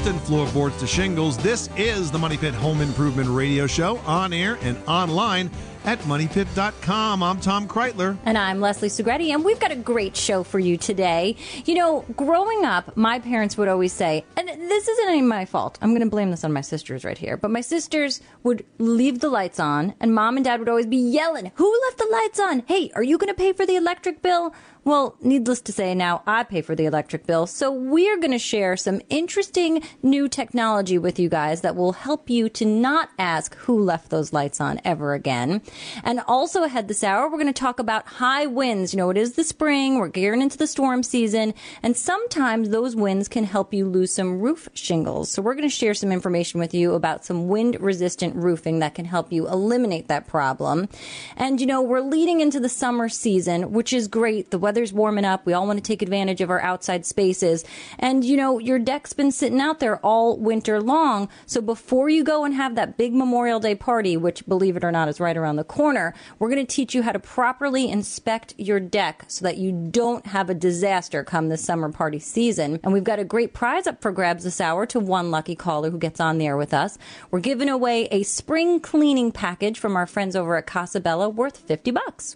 resistant floorboards to shingles. This is the Money Pit Home Improvement Radio Show, on air and online at MoneyPit.com. I'm Tom Kreitler. And I'm Leslie Segretti, and we've got a great show for you today. You know, growing up, my parents would always say, and this isn't any of my fault, I'm going to blame this on my sisters right here, but my sisters would leave the lights on, and Mom and Dad would always be yelling, "Who left the lights on? Hey, are you going to pay for the electric bill?" Well, needless to say, now I pay for the electric bill, so we're going to share some interesting new technology with you guys that will help you to not ask who left those lights on ever again. And also ahead this hour, we're going to talk about high winds. You know, it is the spring, we're gearing into the storm season, and sometimes those winds can help you lose some roof shingles. So we're going to share some information with you about some wind-resistant roofing that can help you eliminate that problem. And, you know, we're leading into the summer season, which is great. The weather's warming up. We all want to take advantage of our outside spaces. And, you know, your deck's been sitting out there all winter long. So before you go and have that big Memorial Day party, which, believe it or not, is right around the corner, we're going to teach you how to properly inspect your deck so that you don't have a disaster come the summer party season. And we've got a great prize up for grabs this hour to one lucky caller who gets on the air with us. We're giving away a spring cleaning package from our friends over at Casabella worth $50.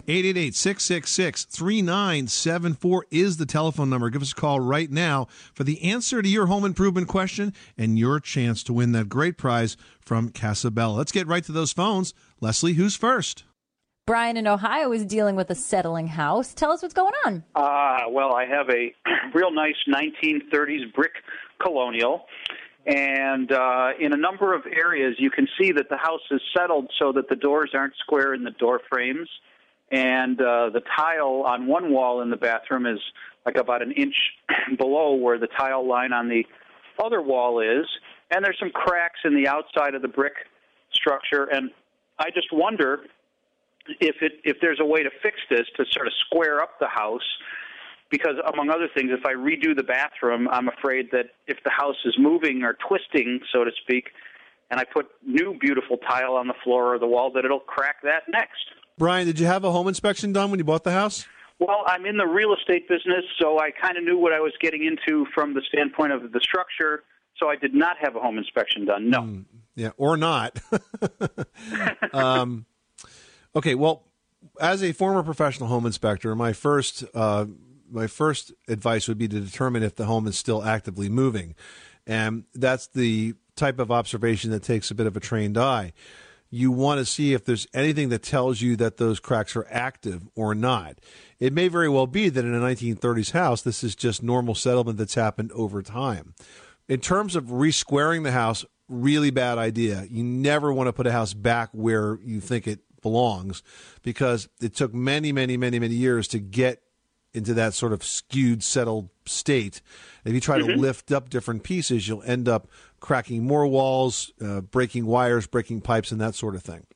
888-666-3974 is the telephone number. Give us a call right now for the answer to your home improvement question and your chance to win that great prize from Casabella. Let's get right to those phones. Leslie, who's first? Brian in Ohio is dealing with a settling house. Tell us what's going on. Well, I have a real nice 1930s brick colonial, and in a number of areas you can see that the house is settled so that the doors aren't square in the door frames, and the tile on one wall in the bathroom is like about an inch below where the tile line on the other wall is, and there's some cracks in the outside of the brick structure, and I just wonder if there's a way to fix this to sort of square up the house, because among other things, if I redo the bathroom, I'm afraid that if the house is moving or twisting, so to speak, and I put new beautiful tile on the floor or the wall, that it'll crack that next. Brian, did you have a home inspection done when you bought the house? Well, I'm in the real estate business, so I kind of knew what I was getting into from the standpoint of the structure, so I did not have a home inspection done, no. Yeah, or not. Okay, well, as a former professional home inspector, my first advice would be to determine if the home is still actively moving. And that's the type of observation that takes a bit of a trained eye. You want to see if there's anything that tells you that those cracks are active or not. It may very well be that in a 1930s house, this is just normal settlement that's happened over time. In terms of resquaring the house, really bad idea. You never want to put a house back where you think it belongs, because it took many, many, many, many years to get into that sort of skewed, settled state. If you try to lift up different pieces, you'll end up cracking more walls, breaking wires, breaking pipes, and that sort of thing.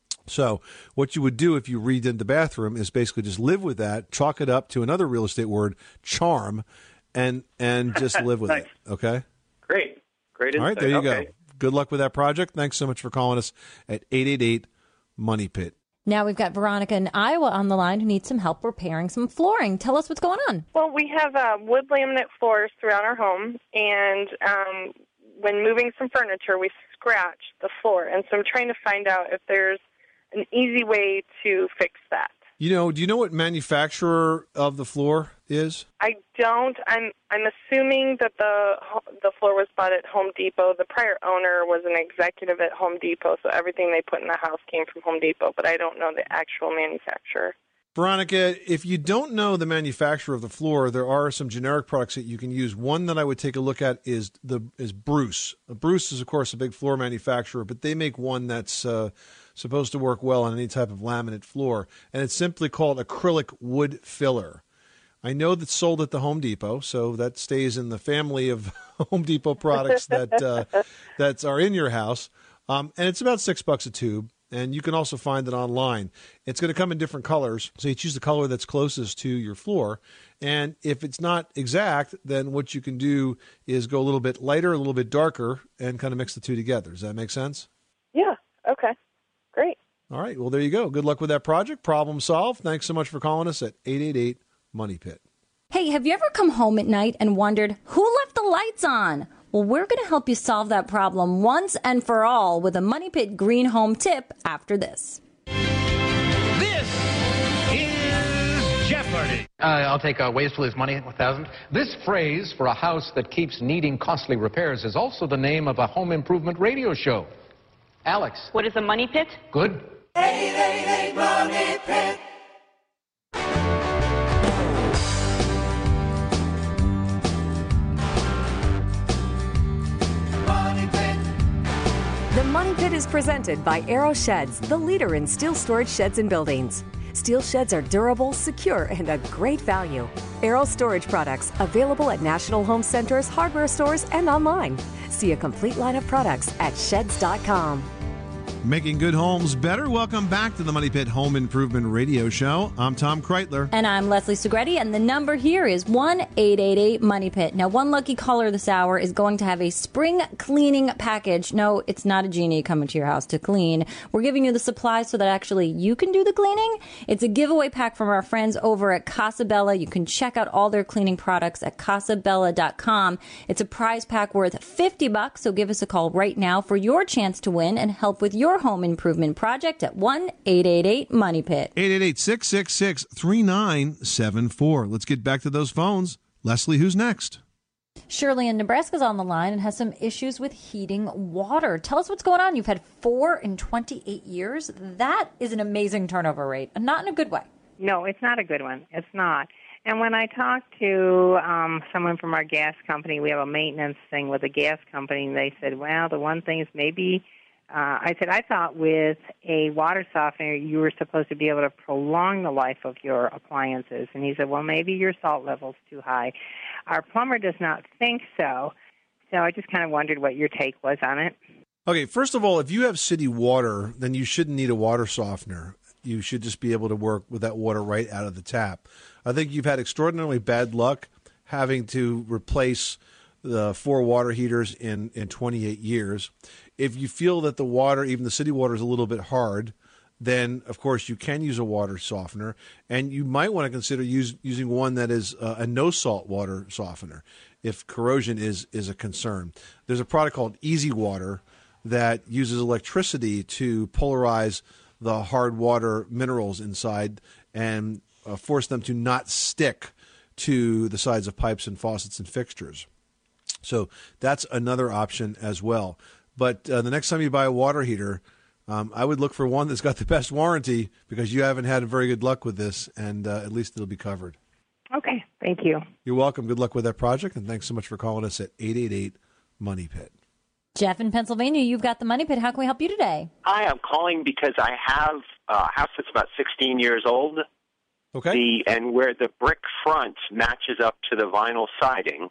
So what you would do if you redid the bathroom is basically just live with that, chalk it up to another real estate word, charm, and just live with it. Okay? Great insight. All right, there you go. Good luck with that project. Thanks so much for calling us at 888-MONEY PIT. Now we've got Veronica in Iowa on the line who needs some help repairing some flooring. Tell us what's going on. Well, we have wood laminate floors throughout our home, and when moving some furniture, we scratch the floor. And so I'm trying to find out if there's an easy way to fix that. Do you know what manufacturer of the floor is? I don't. I'm assuming that the floor was bought at Home Depot. The prior owner was an executive at Home Depot, so everything they put in the house came from Home Depot, but I don't know the actual manufacturer. Veronica, if you don't know the manufacturer of the floor, there are some generic products that you can use. One that I would take a look at is Bruce. Bruce is, of course, a big floor manufacturer, but they make one that's supposed to work well on any type of laminate floor, and it's simply called acrylic wood filler. I know that's sold at the Home Depot, so that stays in the family of Home Depot products that are in your house, and it's about $6 a tube. And you can also find it online. It's going to come in different colors, so you choose the color that's closest to your floor. And if it's not exact, then what you can do is go a little bit lighter, a little bit darker, and kind of mix the two together. Does that make sense? Yeah. Okay. Great. All right. Well, there you go. Good luck with that project. Problem solved. Thanks so much for calling us at 888-MONEY PIT. Hey, have you ever come home at night and wondered who left the lights on? Well, we're going to help you solve that problem once and for all with a Money Pit Green Home tip after this. This is Jeopardy! I'll take ways to lose money, 1,000. This phrase for a house that keeps needing costly repairs is also the name of a home improvement radio show. Alex. What is a money pit? Good. 888 Money Pit. Money Pit. The Money Pit is presented by Aero Sheds, the leader in steel storage sheds and buildings. Steel sheds are durable, secure, and a great value. Aero storage products available at National Home Centers, hardware stores, and online. See a complete line of products at sheds.com. Making good homes better. Welcome back to the Money Pit Home Improvement Radio Show. I'm Tom Kreitler. And I'm Leslie Segretti, and the number here is 1-888-MONEY-PIT. Now, one lucky caller this hour is going to have a spring cleaning package. No, it's not a genie coming to your house to clean. We're giving you the supplies so that actually you can do the cleaning. It's a giveaway pack from our friends over at Casa Bella. You can check out all their cleaning products at casabella.com. It's a prize pack worth $50, so give us a call right now for your chance to win and help with your home improvement project at 1-888-MONEY-PIT. 888-666-3974. Let's get back to those phones. Leslie, who's next? Shirley in Nebraska's on the line and has some issues with heating water. Tell us what's going on. You've had 4 in 28 years. That is an amazing turnover rate, and not in a good way. No, it's not a good one. It's not. And when I talked to someone from our gas company, we have a maintenance thing with a gas company, and they said, well, the one thing is maybe... I said, I thought with a water softener you were supposed to be able to prolong the life of your appliances. And he said, well, maybe your salt level's too high. Our plumber does not think so. So I just kind of wondered what your take was on it. Okay, first of all, if you have city water, then you shouldn't need a water softener. You should just be able to work with that water right out of the tap. I think you've had extraordinarily bad luck having to replace the 4 water heaters in 28 years. If you feel that the water, even the city water, is a little bit hard, then, of course, you can use a water softener. And you might want to consider using one that is a no-salt water softener if corrosion is a concern. There's a product called Easy Water that uses electricity to polarize the hard water minerals inside and force them to not stick to the sides of pipes and faucets and fixtures. So that's another option as well. But the next time you buy a water heater, I would look for one that's got the best warranty because you haven't had very good luck with this, and at least it'll be covered. Okay, thank you. You're welcome. Good luck with that project, and thanks so much for calling us at 888-MONEY-PIT. Jeff in Pennsylvania, you've got the Money Pit. How can we help you today? Hi, I'm calling because I have a house that's about 16 years old. Okay. And where the brick front matches up to the vinyl siding,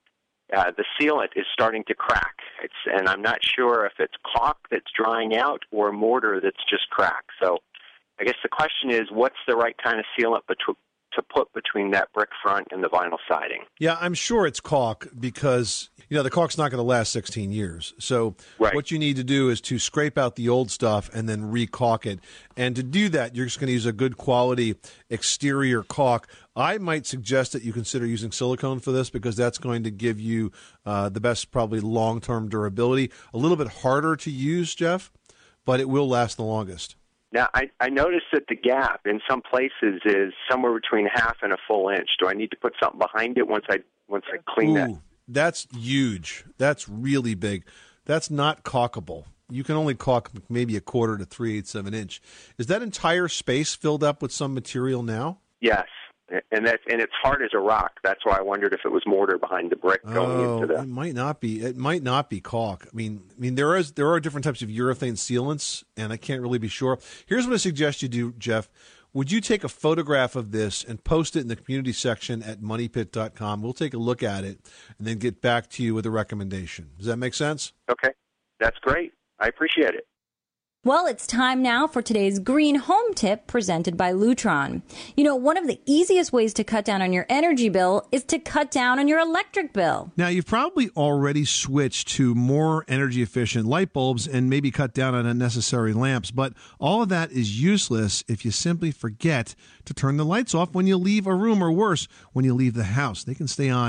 the sealant is starting to crack. And I'm not sure if it's caulk that's drying out or mortar that's just cracked. So I guess the question is, what's the right kind of sealant to put between that brick front and the vinyl siding? Yeah, I'm sure it's caulk because, the caulk's not going to last 16 years. So What you need to do is to scrape out the old stuff and then re-caulk it. And to do that, you're just going to use a good quality exterior caulk. I might suggest that you consider using silicone for this because that's going to give you the best, probably long-term durability. A little bit harder to use, Jeff, but it will last the longest. Now, I noticed that the gap in some places is somewhere between half and a full inch. Do I need to put something behind it once I clean that? That's huge. That's really big. That's not caulkable. You can only caulk maybe 1/4 to 3/8 of an inch. Is that entire space filled up with some material now? Yes. And it's hard as a rock. That's why I wondered if it was mortar behind the brick going into the. It might not be. It might not be caulk. I mean, there are different types of urethane sealants, and I can't really be sure. Here's what I suggest you do, Jeff. Would you take a photograph of this and post it in the community section at moneypit.com? We'll take a look at it and then get back to you with a recommendation. Does that make sense? Okay, that's great. I appreciate it. Well, it's time now for today's Green Home Tip presented by Lutron. One of the easiest ways to cut down on your energy bill is to cut down on your electric bill. Now, you've probably already switched to more energy efficient light bulbs and maybe cut down on unnecessary lamps, but all of that is useless if you simply forget to turn the lights off when you leave a room, or worse, when you leave the house. They can stay on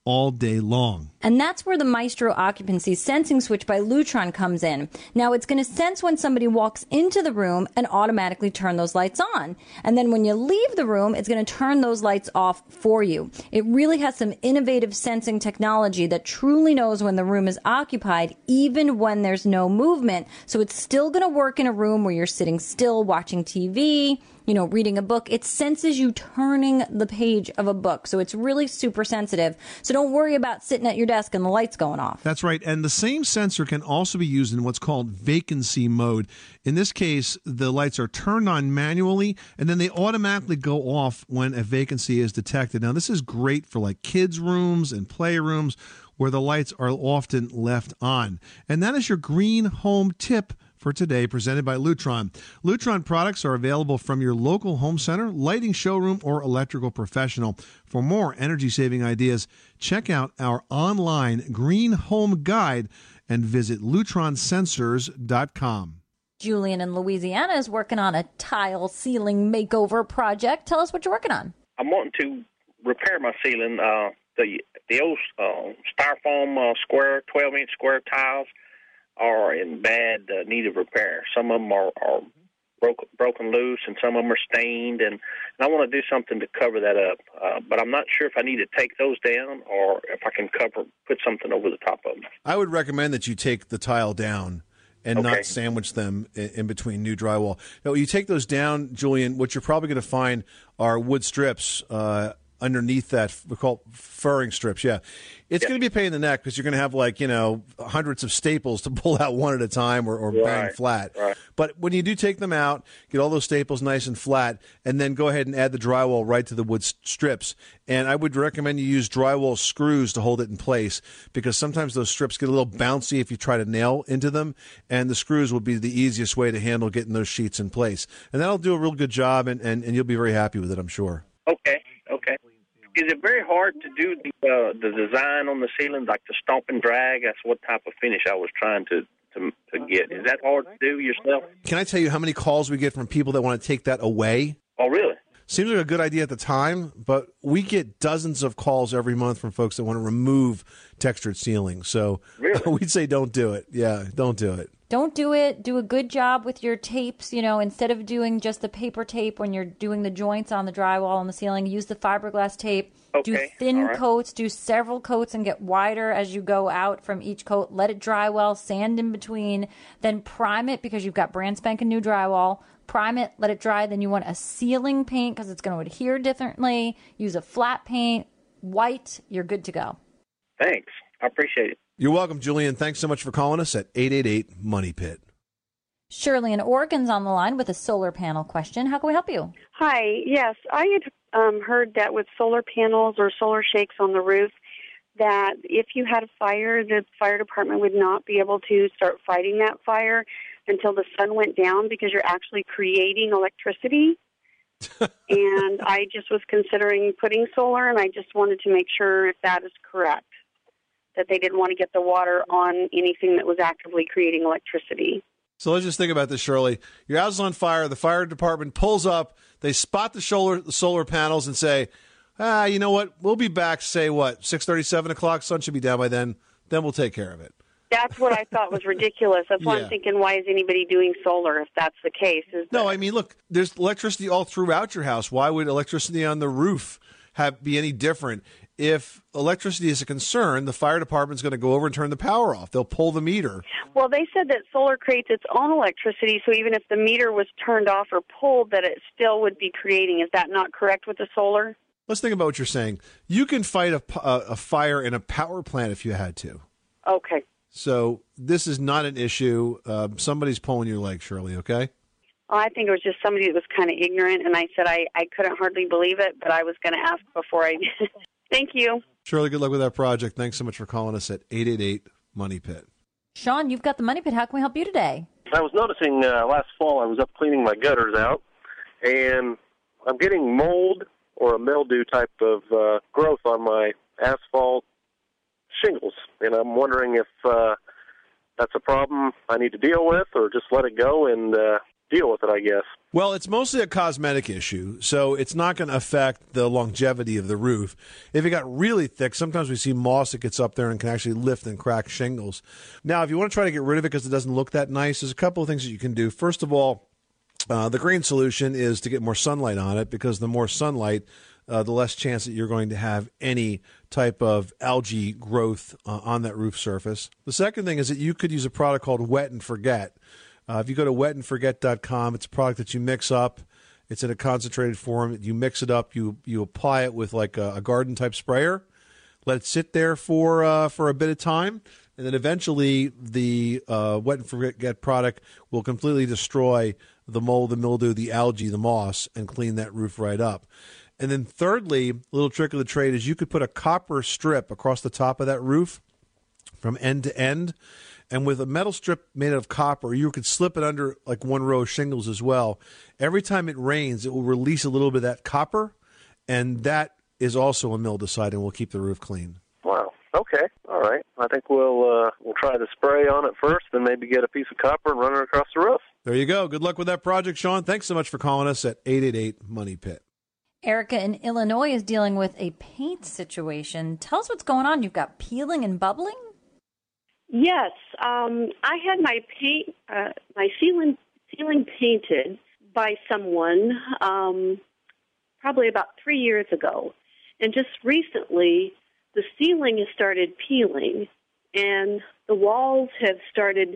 all day long. And that's where the Maestro Occupancy Sensing Switch by Lutron comes in. Now, it's going to sense when somebody walks into the room and automatically turn those lights on. And then when you leave the room, it's going to turn those lights off for you. It really has some innovative sensing technology that truly knows when the room is occupied, even when there's no movement. So it's still going to work in a room where you're sitting still, watching TV, reading a book. It senses you turning the page of a book. So it's really super sensitive. So don't worry about sitting at your desk and the lights going off. That's right. And the same sensor can also be used in what's called vacancy mode. In this case, the lights are turned on manually, and then they automatically go off when a vacancy is detected. Now, this is great for like kids' rooms and playrooms where the lights are often left on. And that is your green home tip for today, presented by Lutron. Lutron products are available from your local home center, lighting showroom, or electrical professional. For more energy-saving ideas, check out our online Green Home Guide and visit lutronsensors.com. Julian in Louisiana is working on a tile ceiling makeover project. Tell us what you're working on. I'm wanting to repair my ceiling. The old styrofoam square, 12-inch square tiles are in bad need of repair. Some of them are broken loose, and some of them are stained, and I want to do something to cover that up. But I'm not sure if I need to take those down or if I can put something over the top of them. I would recommend that you take the tile down and not sandwich them in between new drywall. Now, when you take those down, Julian, what you're probably going to find are wood strips underneath that. We call furring strips. Yeah. It's going to be a pain in the neck because you're going to have hundreds of staples to pull out one at a time or bang flat. Right. But when you do take them out, get all those staples nice and flat, and then go ahead and add the drywall right to the wood strips. And I would recommend you use drywall screws to hold it in place because sometimes those strips get a little bouncy if you try to nail into them, and the screws will be the easiest way to handle getting those sheets in place. And that'll do a real good job, and you'll be very happy with it, I'm sure. Okay. Is it very hard to do the design on the ceiling, like the stomp and drag? That's what type of finish I was trying to get. Is that hard to do yourself? Can I tell you how many calls we get from people that want to take that away? Oh, really? Seems like a good idea at the time, but we get dozens of calls every month from folks that want to remove textured ceilings. So we'd say don't do it. Yeah, don't do it. Don't do it. Do a good job with your tapes. Instead of doing just the paper tape when you're doing the joints on the drywall on the ceiling, use the fiberglass tape. Okay. Do thin coats. Do several coats and get wider as you go out from each coat. Let it dry well. Sand in between. Then prime it because you've got brand spanking new drywall. Prime it. Let it dry. Then you want a ceiling paint because it's going to adhere differently. Use a flat paint. White. You're good to go. Thanks. I appreciate it. You're welcome, Julian. Thanks so much for calling us at 888-MONEY-PIT. Shirley in Oregon's on the line with a solar panel question. How can we help you? Hi. Yes, I had heard that with solar panels or solar shakes on the roof, that if you had a fire, the fire department would not be able to start fighting that fire until the sun went down because you're actually creating electricity. And I just was considering putting solar, and I just wanted to make sure if that is correct, that they didn't want to get the water on anything that was actively creating electricity. So let's just think about this, Shirley. Your house is on fire. The fire department pulls up. They spot the solar panels and say, you know what? We'll be back, say, 6:30, 7 o'clock? Sun should be down by then. Then we'll take care of it. That's what I thought was ridiculous. That's why I'm thinking, why is anybody doing solar if that's the case? No, I mean, look, there's electricity all throughout your house. Why would electricity on the roof be any different? If electricity is a concern, the fire department's going to go over and turn the power off. They'll pull the meter. Well, they said that solar creates its own electricity, so even if the meter was turned off or pulled, that it still would be creating. Is that not correct with the solar? Let's think about what you're saying. You can fight a fire in a power plant if you had to. Okay. So this is not an issue. Somebody's pulling your leg, Shirley, okay? Well, I think it was just somebody that was kind of ignorant, and I said I couldn't hardly believe it, but I was going to ask before I did. Thank you. Shirley, good luck with that project. Thanks so much for calling us at 888-MONEY-PIT. Sean, you've got the Money Pit. How can we help you today? I was noticing last fall I was up cleaning my gutters out, and I'm getting mold or a mildew type of growth on my asphalt shingles, and I'm wondering if that's a problem I need to deal with or just let it go and deal with it, I guess. Well, it's mostly a cosmetic issue, so it's not going to affect the longevity of the roof. If it got really thick, sometimes we see moss that gets up there and can actually lift and crack shingles. Now, if you want to try to get rid of it because it doesn't look that nice, there's a couple of things that you can do. First of all, the green solution is to get more sunlight on it, because the more sunlight, the less chance that you're going to have any type of algae growth on that roof surface. The second thing is that you could use a product called Wet and Forget. If you go to wetandforget.com, it's a product that you mix up. It's in a concentrated form. You mix it up. You apply it with like a garden-type sprayer. Let it sit there for a bit of time. And then eventually the Wet and Forget product will completely destroy the mold, the mildew, the algae, the moss, and clean that roof right up. And then thirdly, a little trick of the trade is you could put a copper strip across the top of that roof from end to end. And with a metal strip made out of copper, you could slip it under like one row of shingles as well. Every time it rains, it will release a little bit of that copper, and that is also a mildewcide and will keep the roof clean. Wow. Okay. All right. I think we'll try the spray on it first, then maybe get a piece of copper and run it across the roof. There you go. Good luck with that project, Sean. Thanks so much for calling us at 888-MONEY-PIT. Erica in Illinois is dealing with a paint situation. Tell us what's going on. You've got peeling and bubbling? Yes, I had my ceiling painted by someone probably about 3 years ago, and just recently the ceiling has started peeling, and the walls have started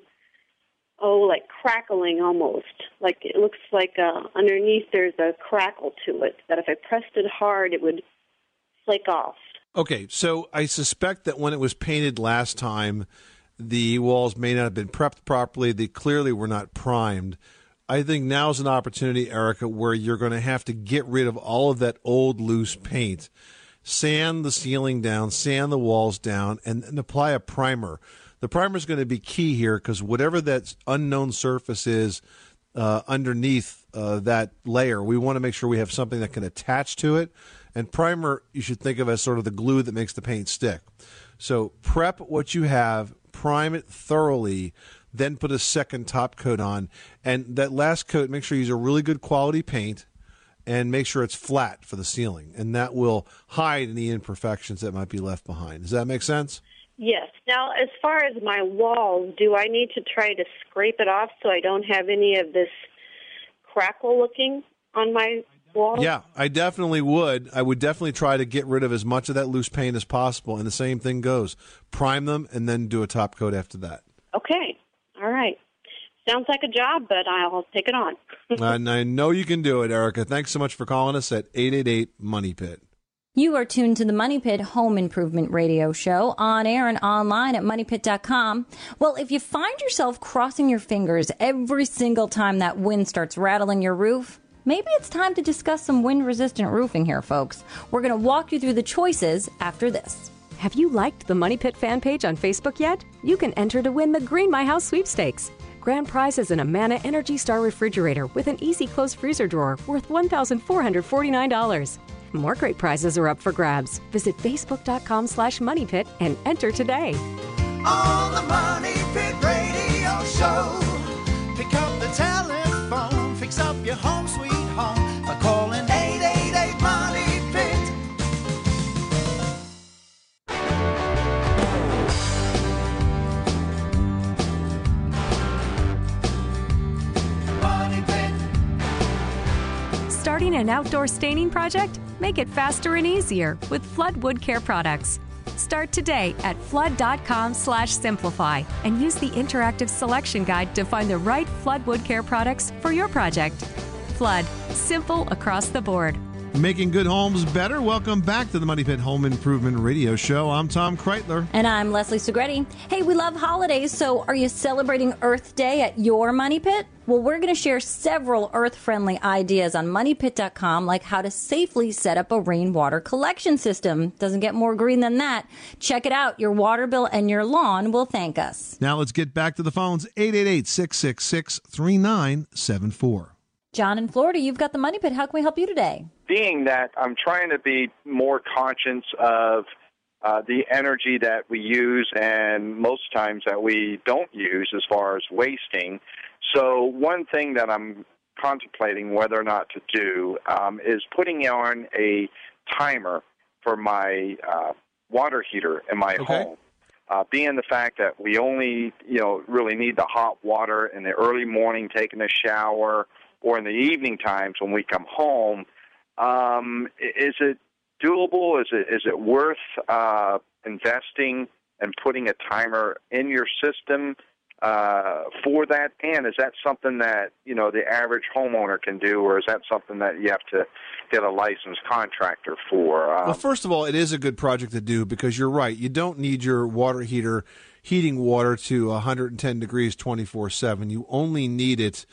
like crackling almost. Like it looks like underneath there's a crackle to it that if I pressed it hard, it would flake off. Okay, so I suspect that when it was painted last time, the walls may not have been prepped properly. They clearly were not primed. I think now's an opportunity, Erica, where you're going to have to get rid of all of that old loose paint, sand the ceiling down, sand the walls down, and apply a primer. The primer is going to be key here, because whatever that unknown surface is underneath that layer, we want to make sure we have something that can attach to it. And primer, you should think of as sort of the glue that makes the paint stick. So prep what you have, prime it thoroughly, then put a second top coat on. And that last coat, make sure you use a really good quality paint and make sure it's flat for the ceiling. And that will hide any imperfections that might be left behind. Does that make sense? Yes. Now, as far as my walls, do I need to try to scrape it off so I don't have any of this crackle looking on my walls? Yeah, I definitely would. I would definitely try to get rid of as much of that loose paint as possible. And the same thing goes. Prime them and then do a top coat after that. Okay. All right. Sounds like a job, but I'll take it on. And I know you can do it, Erica. Thanks so much for calling us at 888-MONEY-PIT. You are tuned to the Money Pit Home Improvement Radio Show, on air and online at MoneyPit.com. Well, if you find yourself crossing your fingers every single time that wind starts rattling your roof, maybe it's time to discuss some wind-resistant roofing here, folks. We're going to walk you through the choices after this. Have you liked the Money Pit fan page on Facebook yet? You can enter to win the Green My House sweepstakes. Grand prize is an Amana Energy Star refrigerator with an easy close freezer drawer worth $1,449. More great prizes are up for grabs. Visit Facebook.com/MoneyPit and enter today. On the Money Pit Radio Show, pick up the telephone, fix up your home sweet home by calling 888-MONEY-PIT. Money Pit. Starting an outdoor staining project? Make it faster and easier with Flood Wood Care products. Start today at flood.com/simplify and use the interactive selection guide to find the right Flood Wood Care products for your project. Flood, simple across the board. Making good homes better. Welcome back to the Money Pit Home Improvement Radio Show. I'm Tom Kreitler. And I'm Leslie Segretti. Hey, we love holidays, so are you celebrating Earth Day at your Money Pit? Well, we're going to share several Earth-friendly ideas on MoneyPit.com, like how to safely set up a rainwater collection system. Doesn't get more green than that. Check it out. Your water bill and your lawn will thank us. Now let's get back to the phones. 888-666-3974. John in Florida, you've got the Money Pit. How can we help you today? Being that I'm trying to be more conscious of the energy that we use and most times that we don't use as far as wasting. So one thing that I'm contemplating whether or not to do is putting on a timer for my water heater in my home. Being the fact that we only, really need the hot water in the early morning, taking a shower, or in the evening times when we come home, is it doable? Is it worth investing and putting a timer in your system for that? And is that something that, the average homeowner can do, or is that something that you have to get a licensed contractor for? Well, first of all, it is a good project to do because you're right. You don't need your water heater heating water to 110 degrees 24/7. You only need it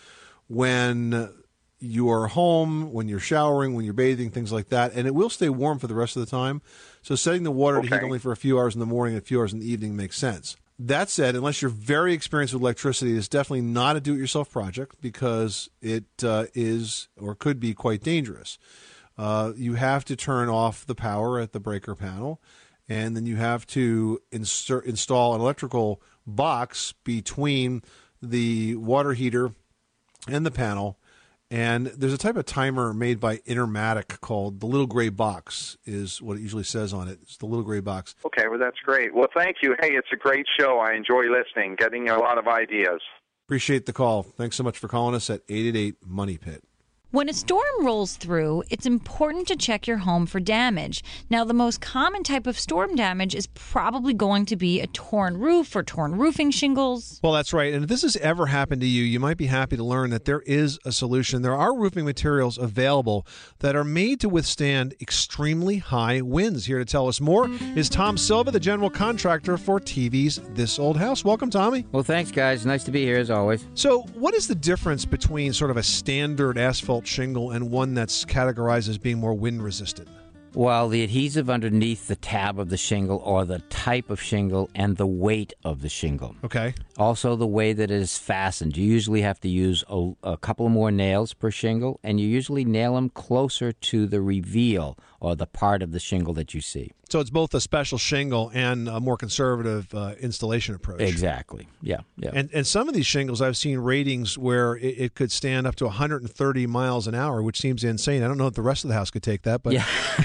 when you are home, when you're showering, when you're bathing, things like that, and it will stay warm for the rest of the time. So setting the water to heat only for a few hours in the morning and a few hours in the evening makes sense. That said, unless you're very experienced with electricity, it's definitely not a do-it-yourself project because it is or could be quite dangerous. You have to turn off the power at the breaker panel, and then you have to install an electrical box between the water heater and the panel. And there's a type of timer made by Intermatic called the little gray box is what it usually says on it. It's the little gray box. Okay, well, that's great. Well, thank you. Hey, it's a great show. I enjoy listening, getting a lot of ideas. Appreciate the call. Thanks so much for calling us at 888-MONEY-PIT. When a storm rolls through, it's important to check your home for damage. Now, the most common type of storm damage is probably going to be a torn roof or torn roofing shingles. Well, that's right. And if this has ever happened to you, you might be happy to learn that there is a solution. There are roofing materials available that are made to withstand extremely high winds. Here to tell us more is Tom Silva, the general contractor for TV's This Old House. Welcome, Tommy. Well, thanks, guys. Nice to be here, as always. So what is the difference between sort of a standard asphalt shingle and one that's categorized as being more wind resistant? Well, the adhesive underneath the tab of the shingle, or the type of shingle, and the weight of the shingle. Okay. Also, the way that it is fastened. You usually have to use a couple more nails per shingle, and you usually nail them closer to the reveal, or the part of the shingle that you see. So it's both a special shingle and a more conservative installation approach. Exactly. Yeah. And some of these shingles, I've seen ratings where it could stand up to 130 miles an hour, which seems insane. I don't know if the rest of the house could take that, but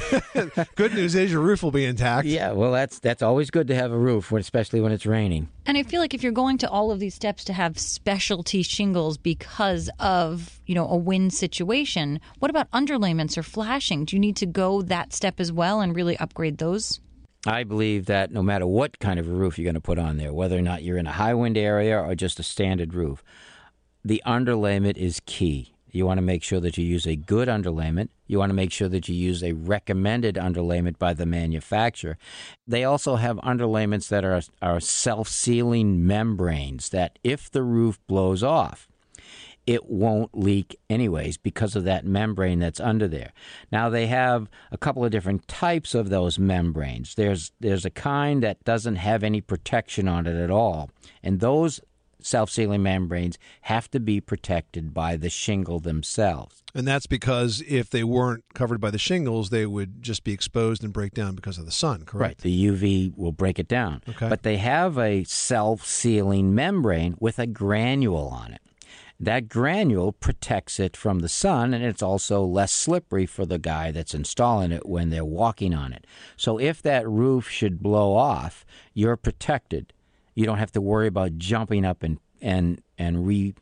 good news is your roof will be intact. Yeah, well, that's always good to have a roof, especially when it's raining. And I feel like if you're going to all of these steps to have specialty shingles because of, a wind situation, what about underlayments or flashing? Do you need to go that step as well and really upgrade those? I believe that no matter what kind of a roof you're going to put on there, whether or not you're in a high wind area or just a standard roof, the underlayment is key. You want to make sure that you use a good underlayment. You want to make sure that you use a recommended underlayment by the manufacturer. They also have underlayments that are self-sealing membranes that if the roof blows off, it won't leak anyways because of that membrane that's under there. Now, they have a couple of different types of those membranes. There's a kind that doesn't have any protection on it at all, and those self-sealing membranes have to be protected by the shingle themselves. And that's because if they weren't covered by the shingles, they would just be exposed and break down because of the sun, correct? Right. The UV will break it down. Okay. But they have a self-sealing membrane with a granule on it. That granule protects it from the sun, and it's also less slippery for the guy that's installing it when they're walking on it. So if that roof should blow off, you're protected. You don't have to worry about jumping up and redoing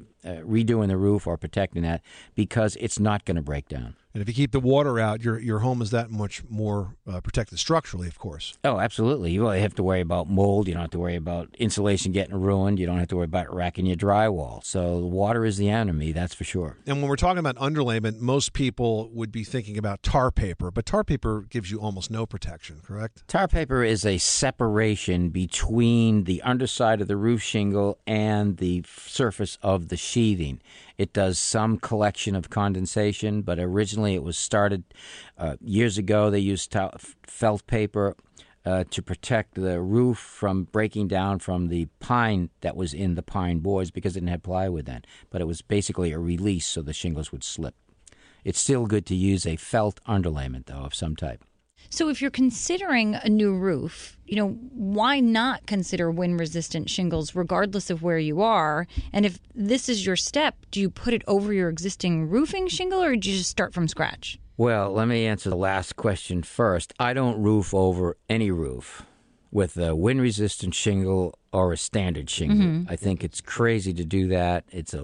the roof or protecting that because it's not going to break down. And if you keep the water out, your home is that much more protected structurally, of course. Oh, absolutely. You don't have to worry about mold. You don't have to worry about insulation getting ruined. You don't have to worry about wrecking your drywall. So water is the enemy, that's for sure. And when we're talking about underlayment, most people would be thinking about tar paper, but tar paper gives you almost no protection, correct? Tar paper is a separation between the underside of the roof shingle and the surface of the sheathing. It does some collection of condensation, but originally it was started years ago. They used felt paper to protect the roof from breaking down from the pine that was in the pine boards because it didn't have plywood then. But it was basically a release so the shingles would slip. It's still good to use a felt underlayment, though, of some type. So if you're considering a new roof, why not consider wind-resistant shingles regardless of where you are? And if this is your step, do you put it over your existing roofing shingle or do you just start from scratch? Well, let me answer the last question first. I don't roof over any roof with a wind-resistant shingle or a standard shingle. Mm-hmm. I think it's crazy to do that.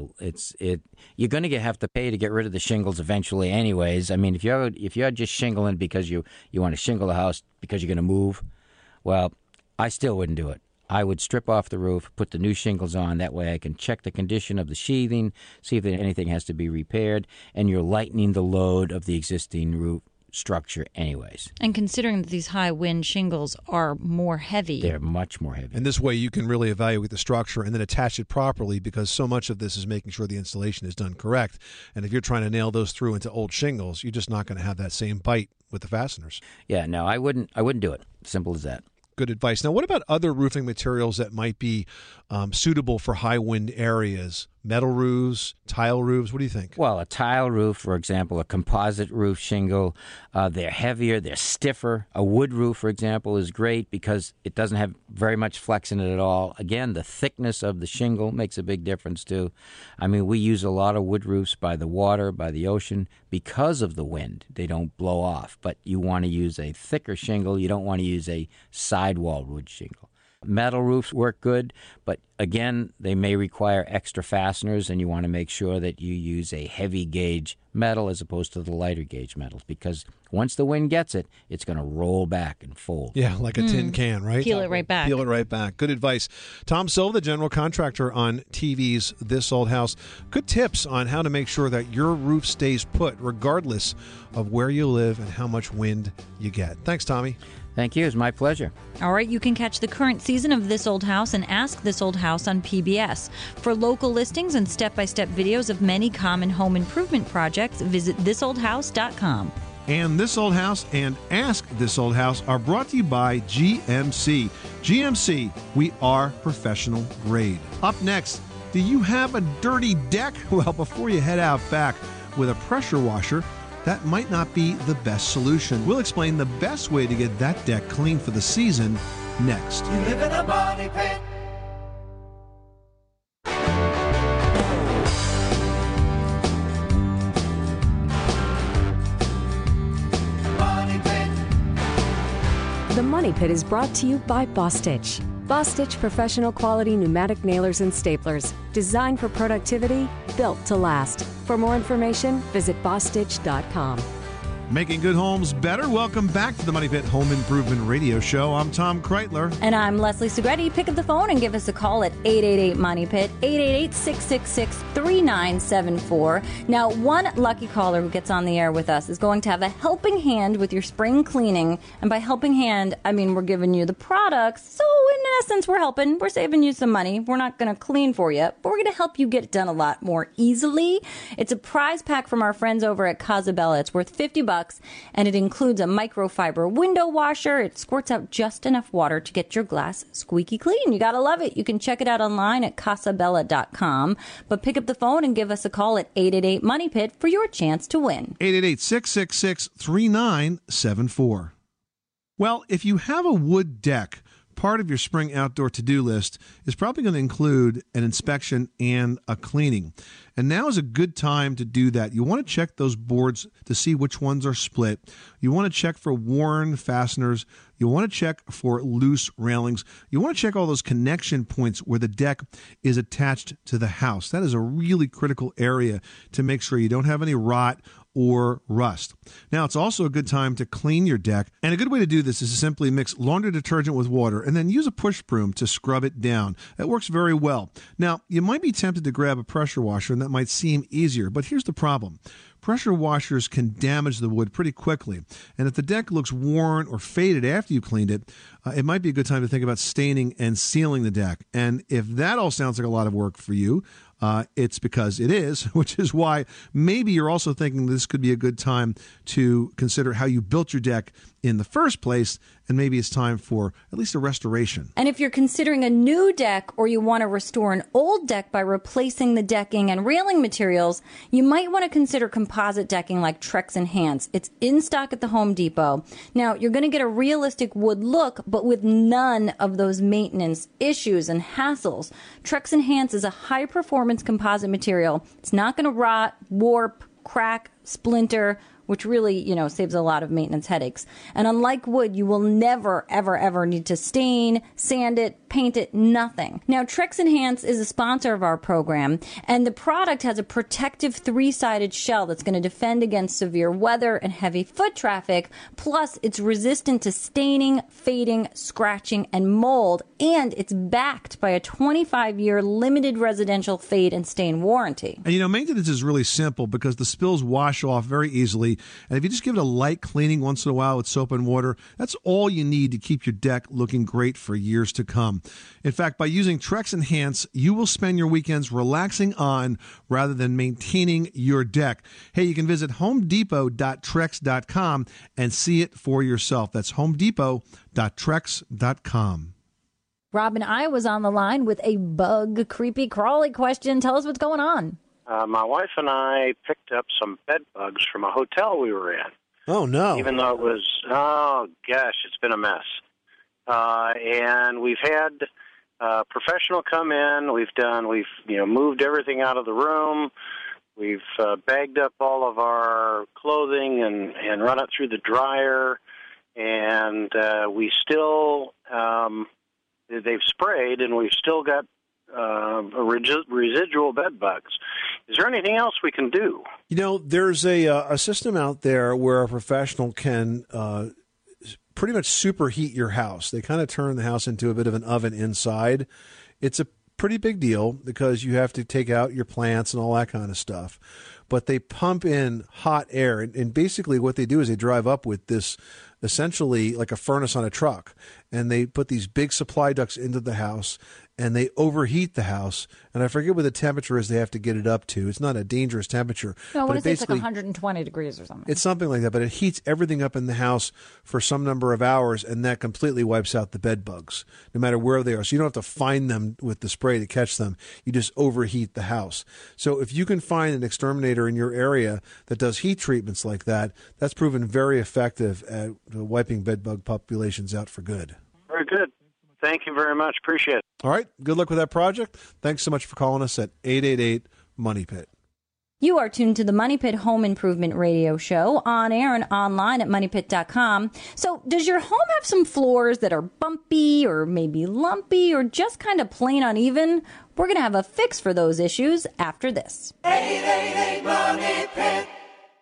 You're going to have to pay to get rid of the shingles eventually anyways. I mean, if you're just shingling because you want to shingle the house because you're going to move, well, I still wouldn't do it. I would strip off the roof, put the new shingles on. That way I can check the condition of the sheathing, see if anything has to be repaired, and you're lightening the load of the existing roof structure anyways. And considering that these high wind shingles are more heavy. They're much more heavy. And this way you can really evaluate the structure and then attach it properly, because so much of this is making sure the installation is done correct. And if you're trying to nail those through into old shingles, you're just not going to have that same bite with the fasteners. Yeah, no, I wouldn't do it. Simple as that. Good advice. Now, what about other roofing materials that might be suitable for high wind areas? Metal roofs, tile roofs? What do you think? Well, a tile roof, for example, a composite roof shingle, they're heavier, they're stiffer. A wood roof, for example, is great because it doesn't have very much flex in it at all. Again, the thickness of the shingle makes a big difference, too. I mean, we use a lot of wood roofs by the water, by the ocean, because of the wind. They don't blow off. But you want to use a thicker shingle. You don't want to use a sidewall wood shingle. Metal roofs work good, but again, they may require extra fasteners, and you want to make sure that you use a heavy gauge metal as opposed to the lighter gauge metals, because once the wind gets it, it's going to roll back and fold. Yeah, like a tin can, right? Peel it right back. Peel it right back. Good advice. Tom Silva, the general contractor on TV's This Old House. Good tips on how to make sure that your roof stays put regardless of where you live and how much wind you get. Thanks, Tommy. Thank you. It's my pleasure. All right, you can catch the current season of This Old House and Ask This Old House on PBS. For local listings and step-by-step videos of many common home improvement projects, visit thisoldhouse.com. And This Old House and Ask This Old House are brought to you by GMC. GMC, we are professional grade. Up next, do you have a dirty deck? Well, before you head out back with a pressure washer, that might not be the best solution. We'll explain the best way to get that deck clean for the season next. You live in a money pit. Money Pit. The Money Pit is brought to you by Bostitch. Bostitch professional quality pneumatic nailers and staplers. Designed for productivity, built to last. For more information, visit Bostitch.com. Making good homes better. Welcome back to the Money Pit Home Improvement Radio Show. I'm Tom Kreitler. And I'm Leslie Segretti. Pick up the phone and give us a call at 888-MONEY-PIT, 888-666-3974. Now, one lucky caller who gets on the air with us is going to have a helping hand with your spring cleaning. And by helping hand, I mean we're giving you the products. So in essence, we're helping. We're saving you some money. We're not going to clean for you, but we're going to help you get it done a lot more easily. It's a prize pack from our friends over at Casabella. It's worth $50. And it includes a microfiber window washer. It squirts out just enough water to get your glass squeaky clean. You gotta love it. You can check it out online at casabella.com. But pick up the phone and give us a call at 888-MONEY-PIT for your chance to win. 888-666-3974. Well, if you have a wood deck, part of your spring outdoor to-do list is probably going to include an inspection and a cleaning. And now is a good time to do that. You want to check those boards to see which ones are split. You want to check for worn fasteners. You want to check for loose railings. You want to check all those connection points where the deck is attached to the house. That is a really critical area to make sure you don't have any rot or rust. Now, it's also a good time to clean your deck. And a good way to do this is to simply mix laundry detergent with water and then use a push broom to scrub it down. That works very well. Now, you might be tempted to grab a pressure washer, and that might seem easier, but here's the problem. Pressure washers can damage the wood pretty quickly. And if the deck looks worn or faded after you cleaned it, it might be a good time to think about staining and sealing the deck. And if that all sounds like a lot of work for you, it's because it is, which is why maybe you're also thinking this could be a good time to consider how you built your deck in the first place, and maybe it's time for at least a restoration. And if you're considering a new deck or you want to restore an old deck by replacing the decking and railing materials, you might want to consider composite decking like Trex Enhance. It's in stock at the Home Depot. Now, you're going to get a realistic wood look, but with none of those maintenance issues and hassles. Trex Enhance is a high-performance composite material. It's not going to rot, warp, crack, splinter, which really, saves a lot of maintenance headaches. And unlike wood, you will never, ever, ever need to stain, sand it, paint it, nothing. Now, Trex Enhance is a sponsor of our program, and the product has a protective 3-sided shell that's going to defend against severe weather and heavy foot traffic. Plus, it's resistant to staining, fading, scratching, and mold, and it's backed by a 25-year limited residential fade and stain warranty. And, maintenance is really simple because the spills wash off very easily. And if you just give it a light cleaning once in a while with soap and water, that's all you need to keep your deck looking great for years to come. In fact, by using Trex Enhance, you will spend your weekends relaxing on rather than maintaining your deck. Hey, you can visit homedepot.trex.com and see it for yourself. That's homedepot.trex.com. Robin, I was on the line with a bug, creepy, crawly question. Tell us what's going on. My wife and I picked up some bed bugs from a hotel we were in. Oh, no. Even though it was, it's been a mess. And we've had a professional come in. We've moved everything out of the room. We've bagged up all of our clothing and run it through the dryer. And we still, they've sprayed, and we've still got residual bed bugs. Is there anything else we can do? There's a system out there where a professional can pretty much superheat your house. They kind of turn the house into a bit of an oven inside. It's a pretty big deal because you have to take out your plants and all that kind of stuff. But they pump in hot air, and basically what they do is they drive up with this essentially like a furnace on a truck, and they put these big supply ducts into the house, and they overheat the house. And I forget what the temperature is they have to get it up to. It's not a dangerous temperature. No, what is it? It's like basically 120 degrees or something. It's something like that, but it heats everything up in the house for some number of hours, and that completely wipes out the bed bugs, no matter where they are. So you don't have to find them with the spray to catch them. You just overheat the house. So if you can find an exterminator in your area that does heat treatments like that, that's proven very effective at wiping bed bug populations out for good. Very good. Thank you very much. Appreciate it. All right. Good luck with that project. Thanks so much for calling us at 888-MONEY-PIT. You are tuned to the Money Pit Home Improvement Radio Show, on air and online at MoneyPit.com. So does your home have some floors that are bumpy or maybe lumpy or just kind of plain uneven? We're going to have a fix for those issues after this. 888-MONEY-PIT.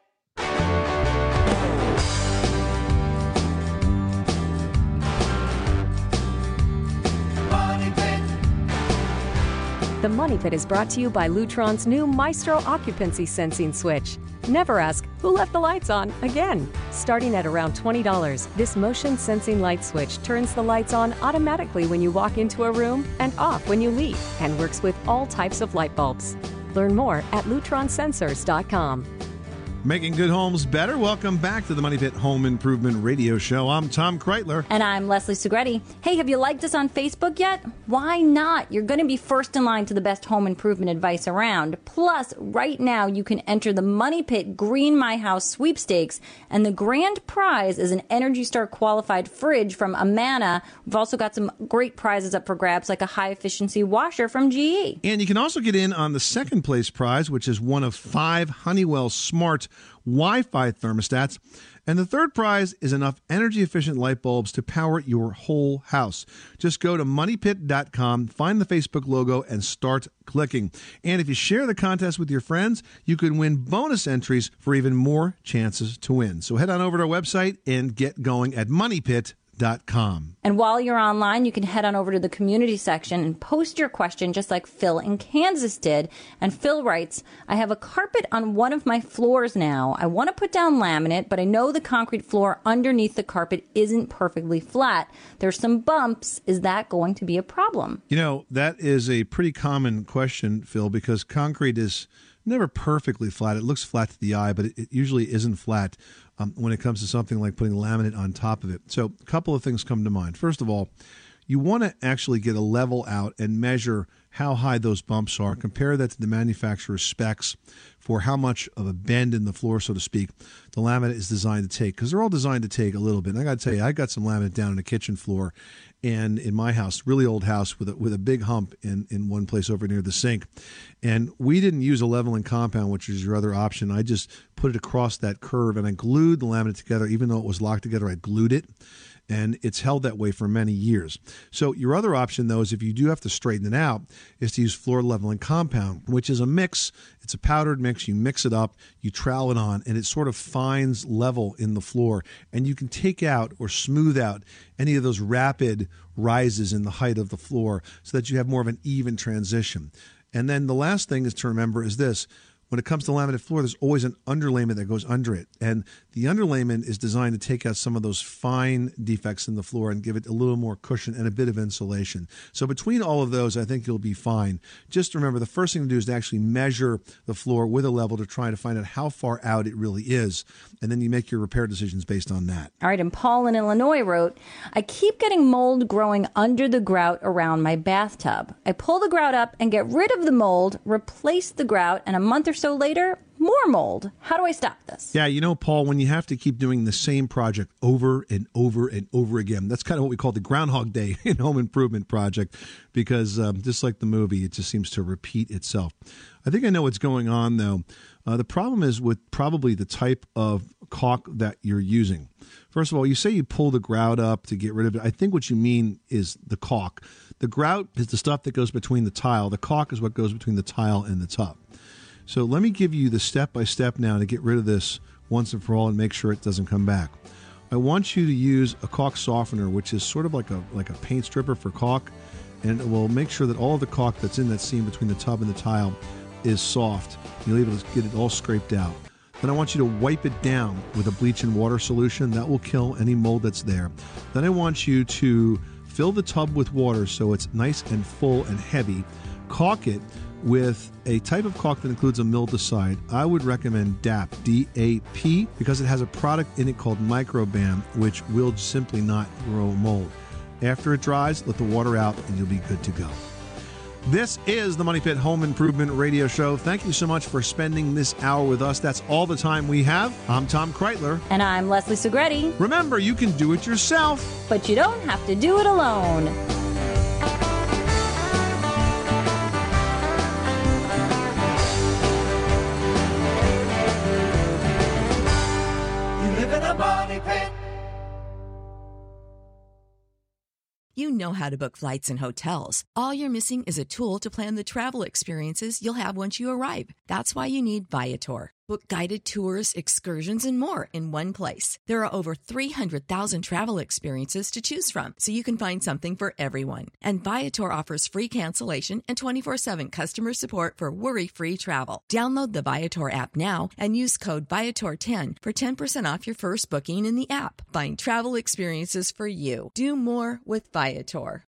The Money Pit is brought to you by Lutron's new Maestro Occupancy Sensing Switch. Never ask, who left the lights on again? Starting at around $20, this motion sensing light switch turns the lights on automatically when you walk into a room and off when you leave, and works with all types of light bulbs. Learn more at lutronsensors.com. Making good homes better. Welcome back to the Money Pit Home Improvement Radio Show. I'm Tom Kreitler. And I'm Leslie Segretti. Hey, have you liked us on Facebook yet? Why not? You're going to be first in line to the best home improvement advice around. Plus, right now, you can enter the Money Pit Green My House sweepstakes, and the grand prize is an Energy Star qualified fridge from Amana. We've also got some great prizes up for grabs, like a high-efficiency washer from GE. And you can also get in on the second place prize, which is one of 5 Honeywell Smart Wi-Fi thermostats. And the third prize is enough energy-efficient light bulbs to power your whole house. Just go to moneypit.com, find the Facebook logo, and start clicking. And if you share the contest with your friends, you can win bonus entries for even more chances to win. So head on over to our website and get going at moneypit.com. laminate.com. And while you're online, you can head on over to the community section and post your question just like Phil in Kansas did. And Phil writes, I have a carpet on one of my floors now. I want to put down laminate, but I know the concrete floor underneath the carpet isn't perfectly flat. There's some bumps. Is that going to be a problem? You know, that is a pretty common question, Phil, because concrete is never perfectly flat. It looks flat to the eye, but it usually isn't flat when it comes to something like putting laminate on top of it. So a couple of things come to mind. First of all, you want to actually get a level out and measure how high those bumps are. Compare that to the manufacturer's specs for how much of a bend in the floor, so to speak, the laminate is designed to take. Because they're all designed to take a little bit. And I got to tell you, I got some laminate down in the kitchen floor and in my house, really old house with a big hump in one place over near the sink. And we didn't use a leveling compound, which is your other option. I just put it across that curve and I glued the laminate together. Even though it was locked together, I glued it. And it's held that way for many years. So your other option, though, is if you do have to straighten it out, is to use floor leveling compound, which is a mix. It's a powdered mix. You mix it up, you trowel it on, and it sort of finds level in the floor. And you can take out or smooth out any of those rapid rises in the height of the floor so that you have more of an even transition. And then the last thing is to remember is this. When it comes to laminate floor, there's always an underlayment that goes under it. And the underlayment is designed to take out some of those fine defects in the floor and give it a little more cushion and a bit of insulation. So between all of those, I think you'll be fine. Just remember, the first thing to do is to actually measure the floor with a level to try to find out how far out it really is. And then you make your repair decisions based on that. All right, and Paul in Illinois wrote, I keep getting mold growing under the grout around my bathtub. I pull the grout up and get rid of the mold, replace the grout, and a month or so later, more mold. How do I stop this? Yeah, you know, Paul, when you have to keep doing the same project over and over and over again, that's kind of what we call the Groundhog Day in home improvement project, because just like the movie, it just seems to repeat itself. I think I know what's going on, though. The problem is with probably the type of caulk that you're using. First of all, you say you pull the grout up to get rid of it. I think what you mean is the caulk. The grout is the stuff that goes between the tile. The caulk is what goes between the tile and the tub. So let me give you the step-by-step now to get rid of this once and for all and make sure it doesn't come back. I want you to use a caulk softener, which is sort of like a paint stripper for caulk, and it will make sure that all of the caulk that's in that seam between the tub and the tile is soft. You'll be able to get it all scraped out. Then I want you to wipe it down with a bleach and water solution. That will kill any mold that's there. Then I want you to fill the tub with water so it's nice and full and heavy. Caulk it with a type of caulk that includes a mildewcide. I would recommend DAP, D-A-P, because it has a product in it called Microban, which will simply not grow mold. After it dries, let the water out, and you'll be good to go. This is the Money Pit Home Improvement Radio Show. Thank you so much for spending this hour with us. That's all the time we have. I'm Tom Kreitler. And I'm Leslie Segretti. Remember, you can do it yourself, but you don't have to do it alone. You know how to book flights and hotels. All you're missing is a tool to plan the travel experiences you'll have once you arrive. That's why you need Viator. Book guided tours, excursions, and more in one place. There are over 300,000 travel experiences to choose from, so you can find something for everyone. And Viator offers free cancellation and 24/7 customer support for worry-free travel. Download the Viator app now and use code Viator10 for 10% off your first booking in the app. Find travel experiences for you. Do more with Viator.